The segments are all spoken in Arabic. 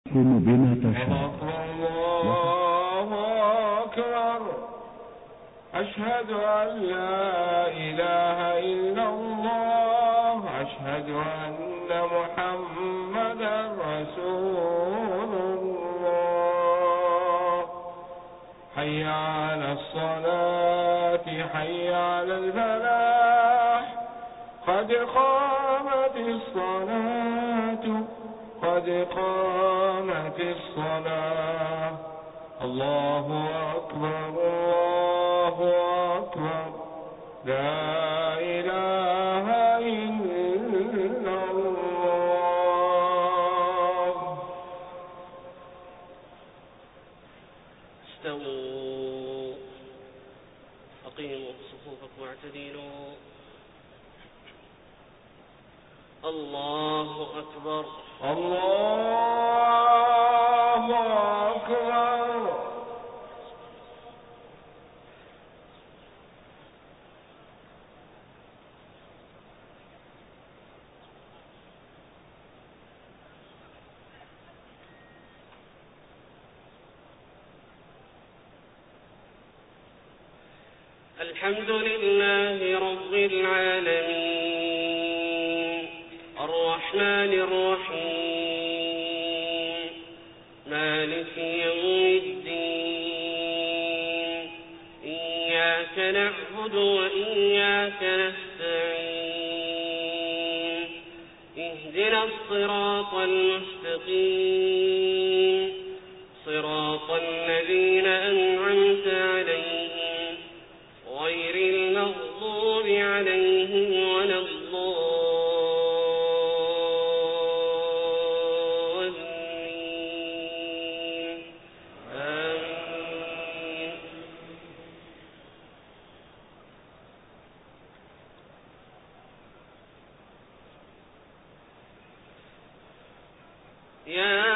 تحكم بما تشاء. الله أكبر. أشهد أن لا إله إلا الله. أشهد أن محمدا رسول الله. حي على الصلاة حي على الفلاح. قد قامت الصلاة قد قامت الصلاة. الله أكبر الله أكبر. لا إله إلا الله. استووا أقيموا صفوفكم واعتدلوا. الله أكبر الله أكبر. الحمد لله رب العالمين الرحمن الرحيم مالك يوم الدين. إياك نعبد وإياك نستعين. اهدنا الصراط المستقيم صراط الذين أنعمت عليهم غير المغضوب عليهم ولا الضالين. آمين. يا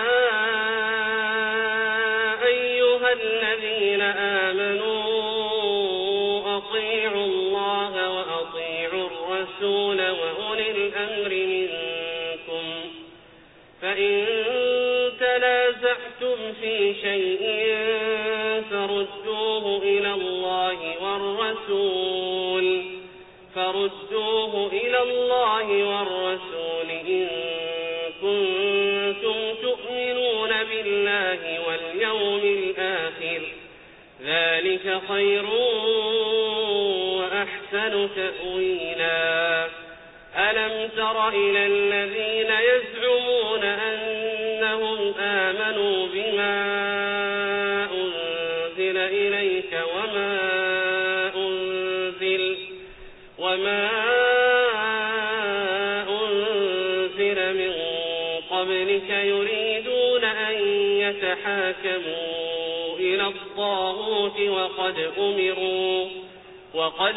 أيها الذين آمنوا أطيعوا الله وأطيعوا الرسول وأولي الأمر منكم. فإن تنازعتم في شيء فردوه إلى الله والرسول إن كنتم تؤمنون بالله واليوم الآخر. ذلك خير وأحسن تأويلا. ألم تر إلى الذين يزعمون أنهم آمنوا بما أنزل إليك وما أنزل من قبلك يريدون أن يتحاكموا إلى الطاغوت وقد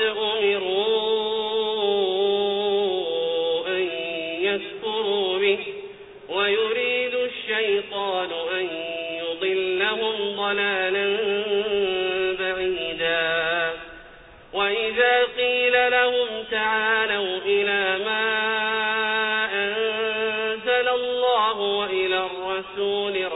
أمروا أن يكفروا به ويريد الشيطان أن يضلهم ضلالا بعيدا. وإذا قيل لهم تعالوا إلى ما أنزل الله وإلى الرسول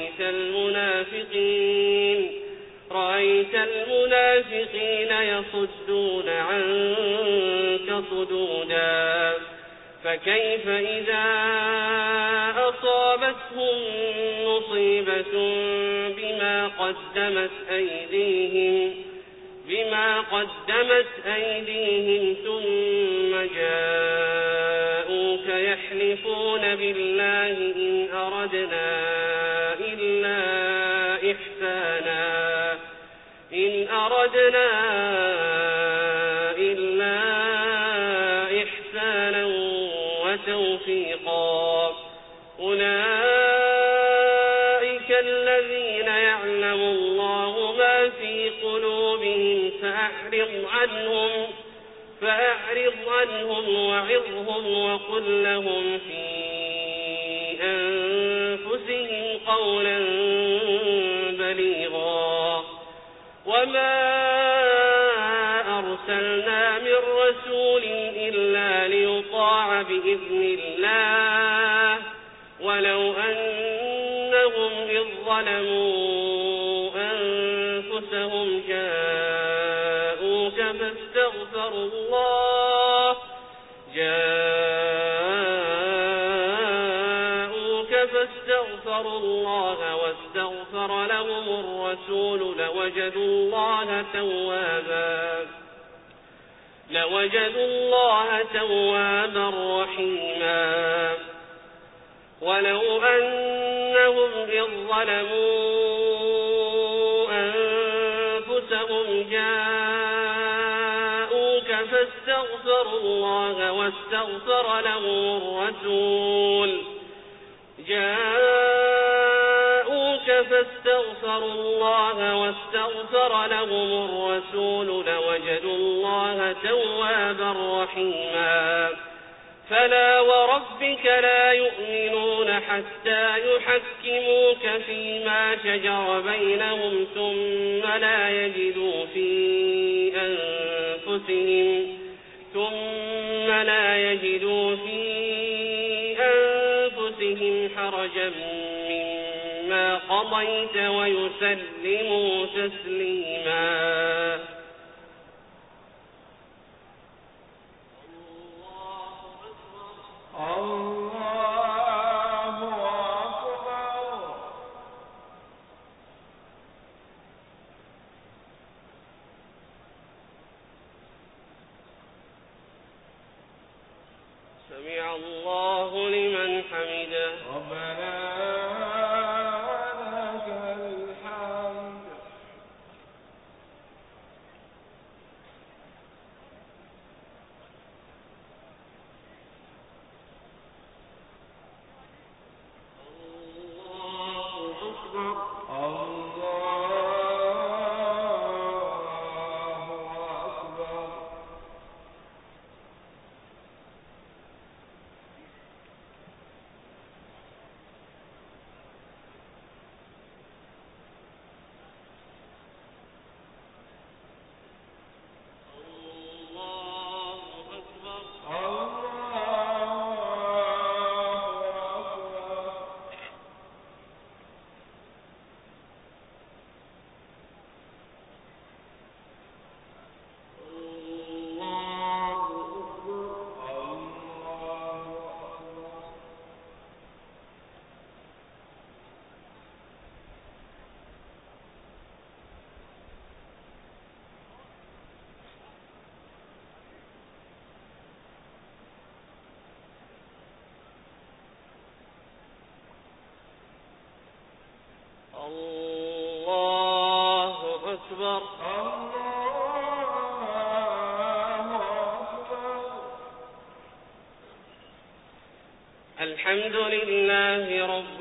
رأيت المنافقين يصدون عنك صدودا. فكيف إذا أصابتهم مصيبة بما قدمت أيديهم ثم جاءوك يحلفون بالله إن أردنا إلا إحسانا وتوفيقا. أولئك الذين يعلم الله ما في قلوبهم فأعرض عنهم وعظهم وقل لهم في أنفسهم قولا بليغا. وما أرسلنا من رسول إلا ليطاع بإذن الله ولو أنهم أنهم إذ ظلموا أنفسهم جاءوك فاستغفروا الله واستغفر لهم الرسول لوجدوا الله توابا رحيما. ولو أنهم إذ ظلموا أنفسهم جاءوك فاستغفروا الله واستغفر لهم الرسول لوجدوا الله توابا رحيما. فلا وربك لا يؤمنون حتى يحكموك فيما شجر بينهم ثم لا يجدوا في أنفسهم حرجا مما قضيت ويسلموا تسليما. الله أكبر. سمع الله لمن حمده. ربنا ولك الحمد. الله أكبر. الحمد لله رب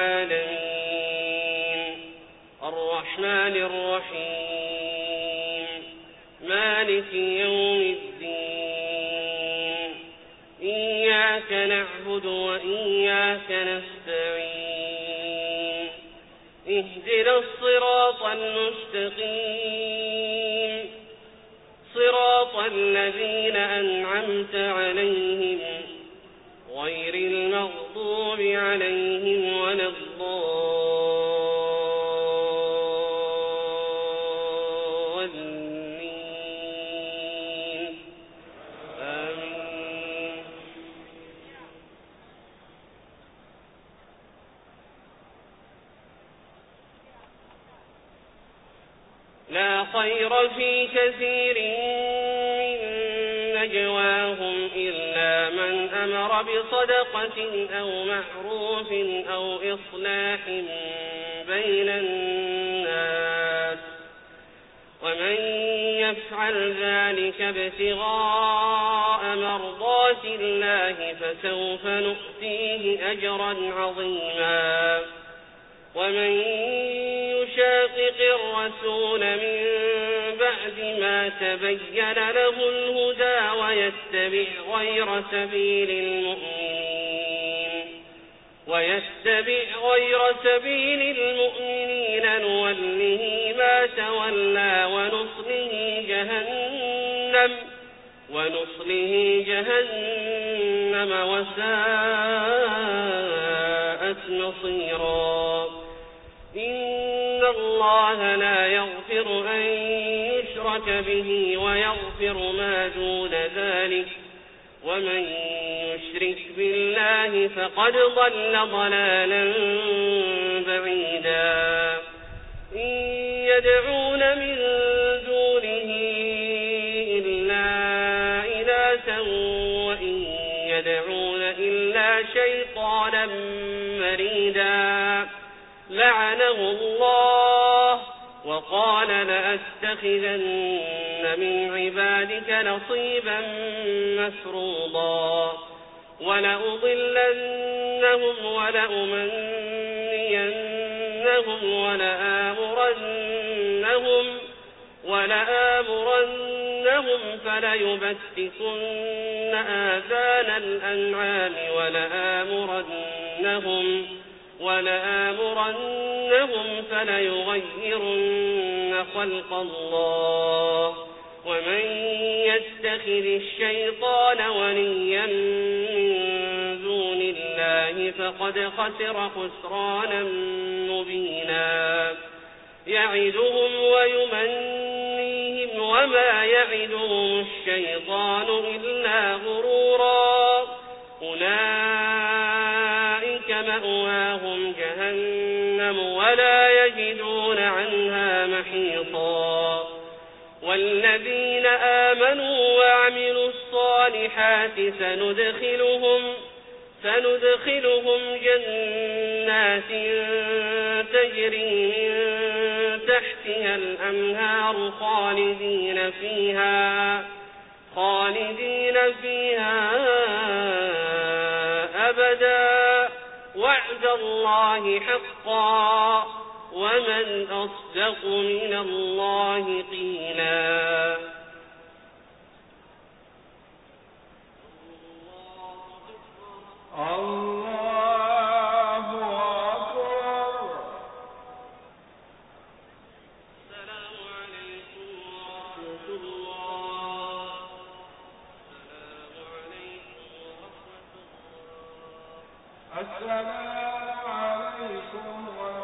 العالمين الرحمن الرحيم مالك يوم الدين إياك نعبد وإياك نستعين اهدنا الصراط المستقيم صراط الذين أنعمت عليهم غير المغضوب عليهم ولا الضالين آمين. لا خير في كثير من نجواهم إلا من أمر بصدقة أو معروف أو إصلاح بين الناس ومن يفعل ذلك ابتغاء مرضات الله فسوف نؤتيه أجرا عظيما. ومن يشاقق الرسول من بعد ما تبين له الهدى ويتبع غير سبيل المؤمنين نوله ما تولى ونصله جهنم وساءت مصيرا. الله لا يغفر أن يشرك به ويغفر ما دون ذلك ومن يشرك بالله فقد ضل ضلالا بعيدا إن يدعون من دونه إلا إناثا وإن يدعون إلا شيطانا مريدا لعنه الله وقال لأتخذن من عبادك نصيبا مفروضا ولأضلنهم ولأمنينهم ولآمرنهم فليبتكن آذان الأنعام ولآمرنهم فليغيرن خلق الله ومن يتخذ الشيطان وليا من دون الله فقد خسر خسرانا مبينا يعدهم ويمنيهم وما يعدهم الشيطان إلا غرورا أولئك مأواهم جهنم ولا يجدون عنها محيطا والذين آمنوا وعملوا الصالحات سندخلهم جنات تجري من تحتها الأنهار خالدين فيها أبدا وعد الله حقا ومن أصدق من الله قيلا الله أكبر. السلام عليكم ورحمة الله. السلام عليكم ورحمة الله. السلام عليكم ورحمة الله.